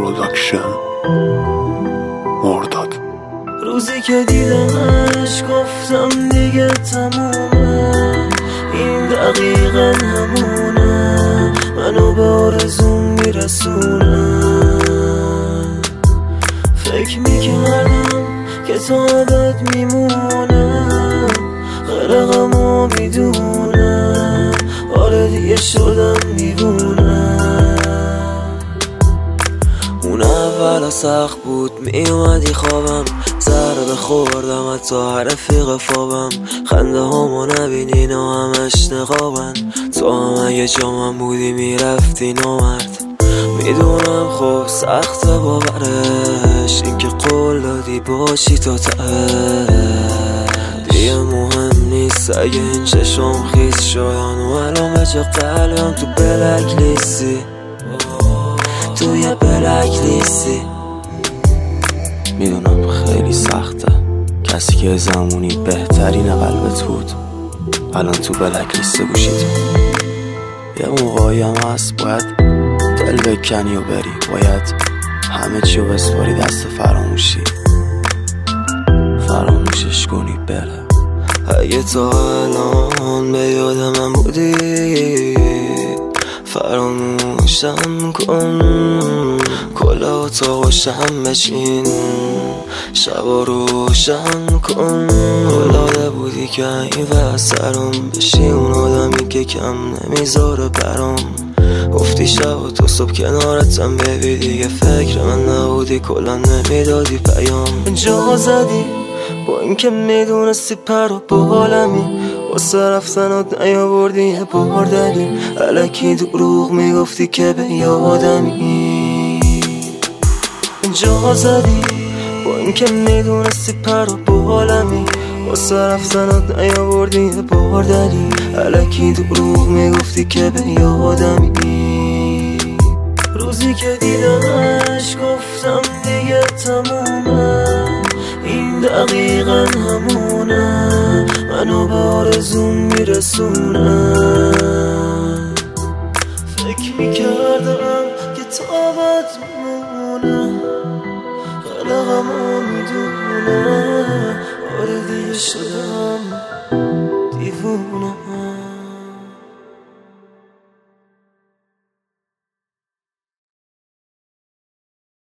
پروداکشن مرداد. روزی که دیدمش گفتم دیگه تمومه، این دقیقا همونه، منو به آرزوم میرسونه. فکر میکردم که تا ابد میمونم، غرقمو میدونم، آره دیگه شدم دیوونه. اون اول سخت بود، میومدی خوابم، ضربه خوردم حتی هر رفیق فابم، خنده هامو نبینین و همش نقابن، تو هم اگه جامم بودی میرفتی نامرد. میدونم خب سخت باورش، این که قول دادی باشی تا ته، دیگه مهم نیست اگه این چشم خیس شدن و الان به جا قلبم تو بلک لیستی، توی بلک لیستی. میدونم خیلی سخته، کسی که زمونی بهترین قلبت بود الان تو بلک لیست گوشید. یه موقعی هم هست باید دل بکنی و بری، باید همه چی رو بسپاری دست فراموشی، فراموشش کنی بره. اگه تا الان به یاد من بودی فراموشم کن، کلا اتاق شم بچین، شبا روشن کن. الهاده بودی که این وسرم بشی اون آدمی که کم نمیذاره برام. گفتی شب و تو صبح کنارتم ببی، دیگه فکر من نبودی، کلا نمیدادی پیام. جا زدی با اینکه میدونستی پر و بالمی، واسه رفتنات نیاوردی یه بار دلیل، الکی دروغ میگفتی که به یادمی. جا زدی با اینکه میدونستی پر و بالمی، واسه رفتنات نیاوردی یه بار دلیل، الکی دروغ میگفتی که به یادمی. روزی که دیدمش گفتم دیگه تمومه، این دقیقا همونه، منو به آرزوم میرسونه. فکر میکردم که تا ابد میمونه، غرقمو میدونه، آره دیگه شدم دیوونه.